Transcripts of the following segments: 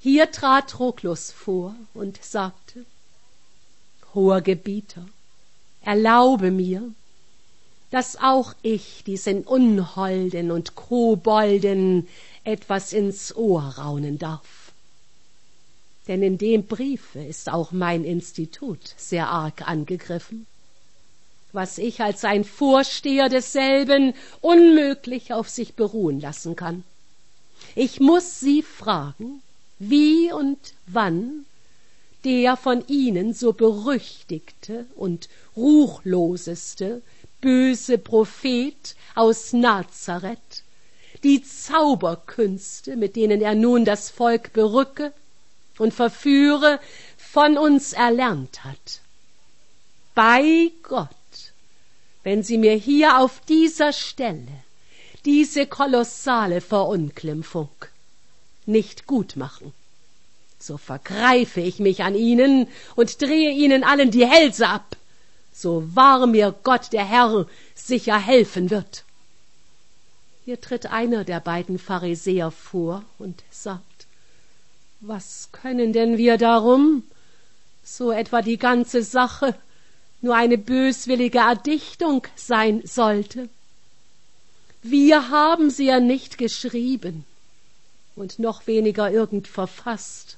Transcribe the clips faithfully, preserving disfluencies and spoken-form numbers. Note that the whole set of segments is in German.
Hier trat Troklus vor und sagte: Hoher Gebieter, erlaube mir, dass auch ich diesen Unholden und Kobolden etwas ins Ohr raunen darf. Denn in dem Briefe ist auch mein Institut sehr arg angegriffen, was ich als ein Vorsteher desselben unmöglich auf sich beruhen lassen kann. Ich muß Sie fragen, wie und wann der von Ihnen so berüchtigte und ruchloseste böse Prophet aus Nazareth die Zauberkünste, mit denen er nun das Volk berücke und verführe, von uns erlernt hat. Bei Gott, wenn Sie mir hier auf dieser Stelle diese kolossale Verunglimpfung nicht gut machen, so vergreife ich mich an Ihnen und drehe Ihnen allen die Hälse ab, so wahr mir Gott der Herr sicher helfen wird. Hier tritt einer der beiden Pharisäer vor und sagt: Was können denn wir darum, so etwa die ganze Sache nur eine böswillige Erdichtung sein sollte? Wir haben sie ja nicht geschrieben und noch weniger irgend verfasst.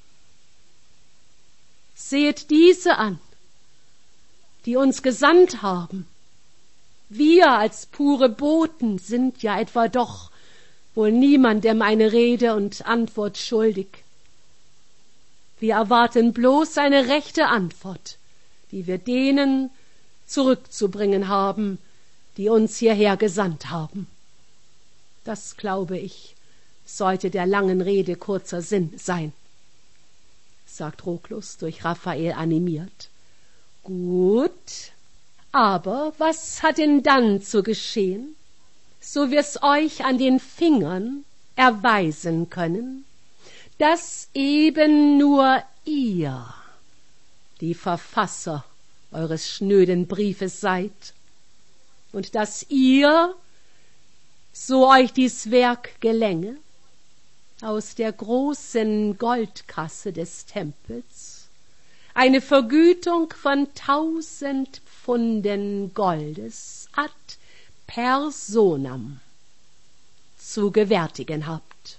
Seht diese an, die uns gesandt haben. Wir als pure Boten sind ja etwa doch wohl niemandem eine Rede und Antwort schuldig. Wir erwarten bloß eine rechte Antwort, die wir denen zurückzubringen haben, die uns hierher gesandt haben. Das, glaube ich, sollte der langen Rede kurzer Sinn sein, sagt Troklus durch Raphael animiert. Gut, aber was hat denn dann zu geschehen, so wir's euch an den Fingern erweisen können, dass eben nur ihr die Verfasser eures schnöden Briefes seid und dass ihr, so euch dies Werk gelänge, aus der großen Goldkasse des Tempels eine Vergütung von tausend Pfunden Goldes ad personam zu gewärtigen habt,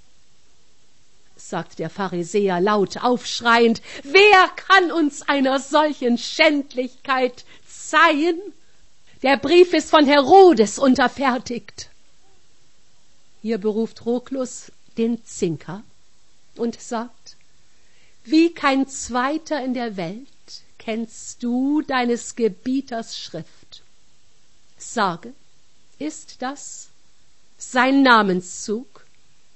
sagt der Pharisäer laut aufschreiend. Wer kann uns einer solchen Schändlichkeit zeihen? Der Brief ist von Herodes unterfertigt. Hier beruft Troklus den Zinker und sagt: Wie kein Zweiter in der Welt kennst du deines Gebieters Schrift. Sage, ist das sein Namenszug?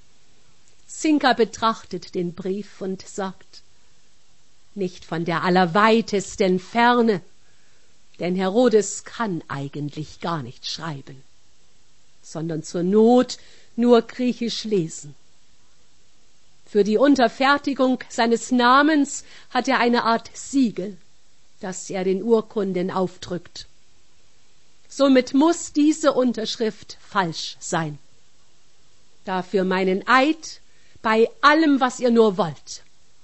Zinker betrachtet den Brief und sagt: Nicht von der allerweitesten Ferne, denn Herodes kann eigentlich gar nicht schreiben, sondern zur Not nur Griechisch lesen. Für die Unterfertigung seines Namens hat er eine Art Siegel, das er den Urkunden aufdrückt. Somit muss diese Unterschrift falsch sein. Dafür meinen Eid bei allem, was ihr nur wollt,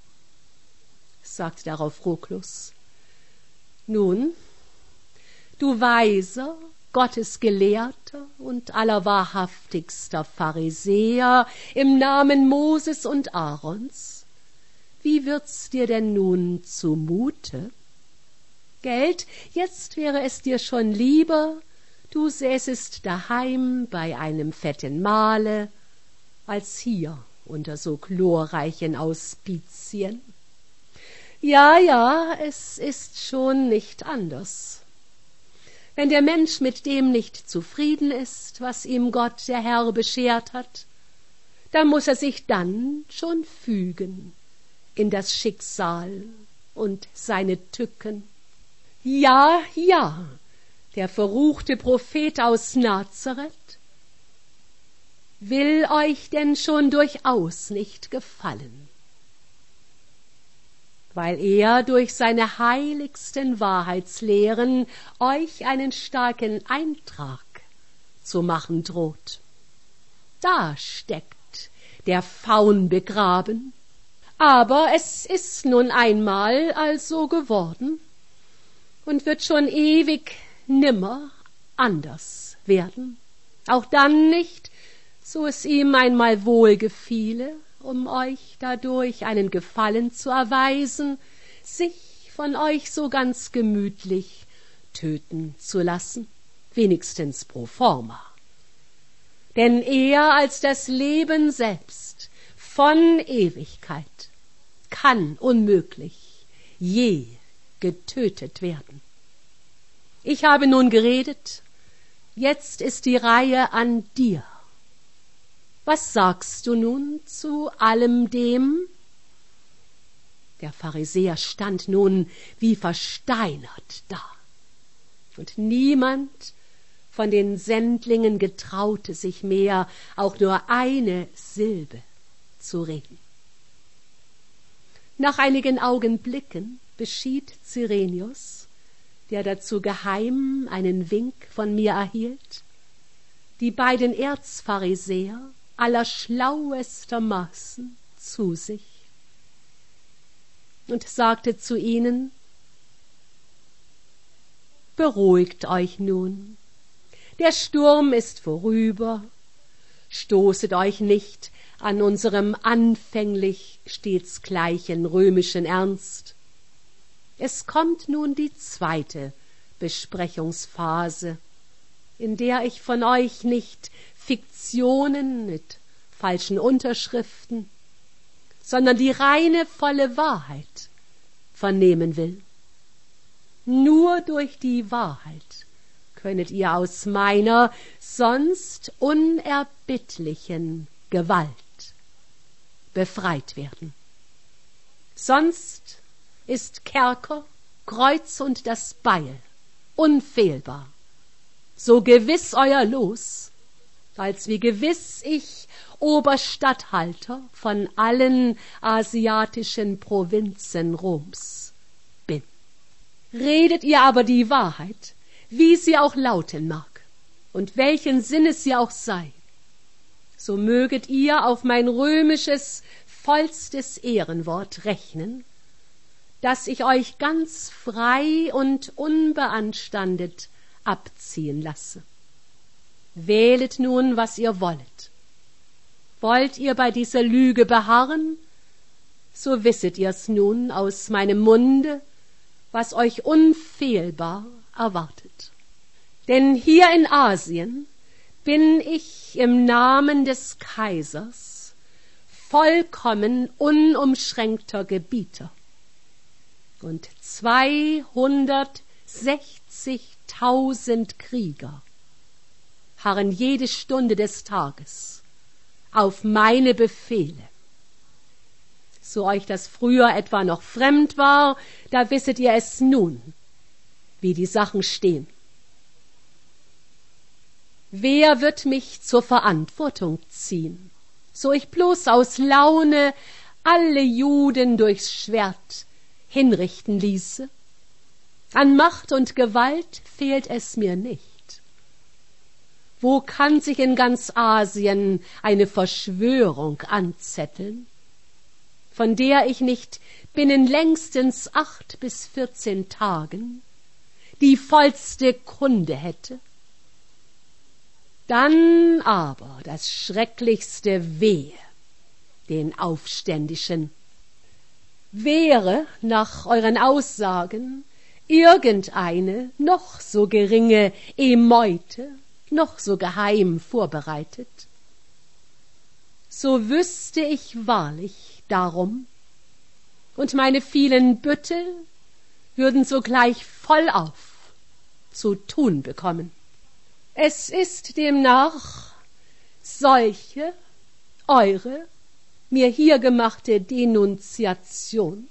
sagt darauf Troklus. Nun, du weiser, Gottesgelehrter und allerwahrhaftigster Pharisäer im Namen Moses und Aarons, wie wird's dir denn nun zumute? Gelt, jetzt wäre es dir schon lieber, du säßest daheim bei einem fetten Mahle, als hier unter so glorreichen Auspizien. Ja, ja, es ist schon nicht anders. Wenn der Mensch mit dem nicht zufrieden ist, was ihm Gott, der Herr, beschert hat, dann muß er sich dann schon fügen in das Schicksal und seine Tücken. Ja, ja, der verruchte Prophet aus Nazareth will euch denn schon durchaus nicht gefallen, weil er durch seine heiligsten Wahrheitslehren euch einen starken Eintrag zu machen droht. Da steckt der Faun begraben, Aber es ist nun einmal also geworden und wird schon ewig nimmer anders werden. Auch dann nicht, so es ihm einmal wohl gefiele, um euch dadurch einen Gefallen zu erweisen, sich von euch so ganz gemütlich töten zu lassen, wenigstens pro forma. Denn eher als das Leben selbst von Ewigkeit kann unmöglich je getötet werden. Ich habe nun geredet, jetzt ist die Reihe an dir. Was sagst du nun zu allem dem? Der Pharisäer stand nun wie versteinert da, und niemand von den Sendlingen getraute sich mehr, auch nur eine Silbe zu reden. Nach einigen Augenblicken beschied Cyrenius, der dazu geheim einen Wink von mir erhielt, die beiden Erzpharisäer allerschlauestermaßen zu sich und sagte zu ihnen: Beruhigt euch nun, der Sturm ist vorüber, stoßet euch nicht an unserem anfänglich stets gleichen römischen Ernst. Es kommt nun die zweite Besprechungsphase, in der ich von euch nicht Fiktionen mit falschen Unterschriften, sondern die reine, volle Wahrheit vernehmen will. Nur durch die Wahrheit könnet ihr aus meiner sonst unerbittlichen Gewalt befreit werden. Sonst ist Kerker, Kreuz und das Beil unfehlbar, so gewiss euer Los, als wie gewiss ich Oberstatthalter von allen asiatischen Provinzen Roms bin. Redet ihr aber die Wahrheit, wie sie auch lauten mag und welchen Sinnes sie auch sei, so möget ihr auf mein römisches, vollstes Ehrenwort rechnen, dass ich euch ganz frei und unbeanstandet abziehen lasse. Wählet nun, was ihr wollet. Wollt ihr bei dieser Lüge beharren, so wisset ihr's nun aus meinem Munde, was euch unfehlbar erwartet. Denn hier in Asien bin ich im Namen des Kaisers vollkommen unumschränkter Gebieter, und zweihundertsechzigtausend Krieger harren jede Stunde des Tages auf meine Befehle. So euch das früher etwa noch fremd war, da wisset ihr es nun, wie die Sachen stehen. Wer wird mich zur Verantwortung ziehen, so ich bloß aus Laune alle Juden durchs Schwert hinrichten ließe? An Macht und Gewalt fehlt es mir nicht. Wo kann sich in ganz Asien eine Verschwörung anzetteln, von der ich nicht binnen längstens acht bis vierzehn Tagen die vollste Kunde hätte? Dann aber das schrecklichste Wehe den Aufständischen. Wäre nach euren Aussagen irgendeine noch so geringe Emeute noch so geheim vorbereitet, so wüsste ich wahrlich darum, und meine vielen Büttel würden sogleich vollauf zu tun bekommen. Es ist demnach solche, eure, mir hier gemachte Denunziation,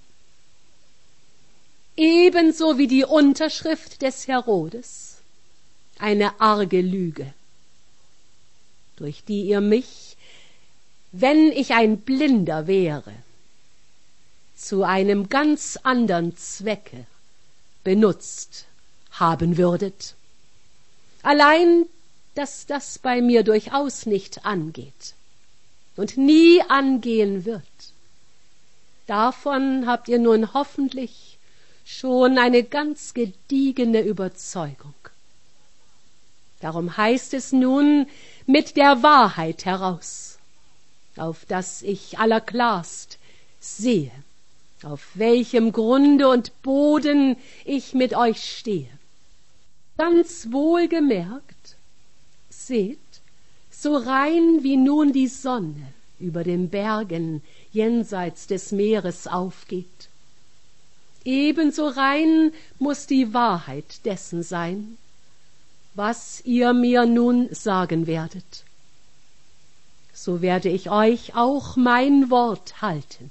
ebenso wie die Unterschrift des Herodes, eine arge Lüge, durch die ihr mich, wenn ich ein Blinder wäre, zu einem ganz andern Zwecke benutzt haben würdet. Allein, dass das bei mir durchaus nicht angeht und nie angehen wird, Davon habt ihr nun hoffentlich schon eine ganz gediegene Überzeugung. Darum heißt es nun mit der Wahrheit heraus, auf dass ich allerklarst sehe, auf welchem Grunde und Boden ich mit euch stehe. Ganz wohlgemerkt, seht, so rein wie nun die Sonne über den Bergen jenseits des Meeres aufgeht, ebenso rein muß die Wahrheit dessen sein, was ihr mir nun sagen werdet. So werde ich euch auch mein Wort halten.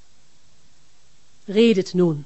Redet nun.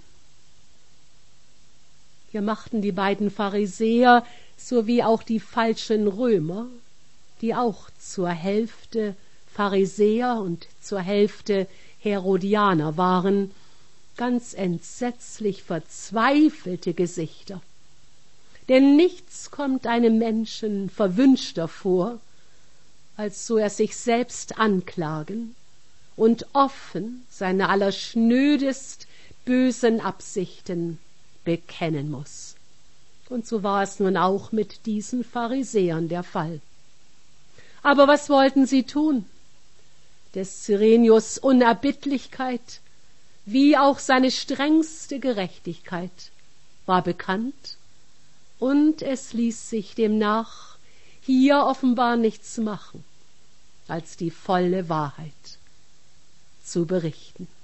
Hier machten die beiden Pharisäer sowie auch die falschen Römer, die auch zur Hälfte Pharisäer und zur Hälfte Herodianer waren, ganz entsetzlich verzweifelte Gesichter. Denn nichts kommt einem Menschen verwünschter vor, als so er sich selbst anklagen und offen seine allerschnödest bösen Absichten bekennen muß. Und so war es nun auch mit diesen Pharisäern der Fall. Aber was wollten sie tun? Des Cyrenius Unerbittlichkeit, wie auch seine strengste Gerechtigkeit, war bekannt, und es ließ sich demnach hier offenbar nichts machen, als die volle Wahrheit zu berichten.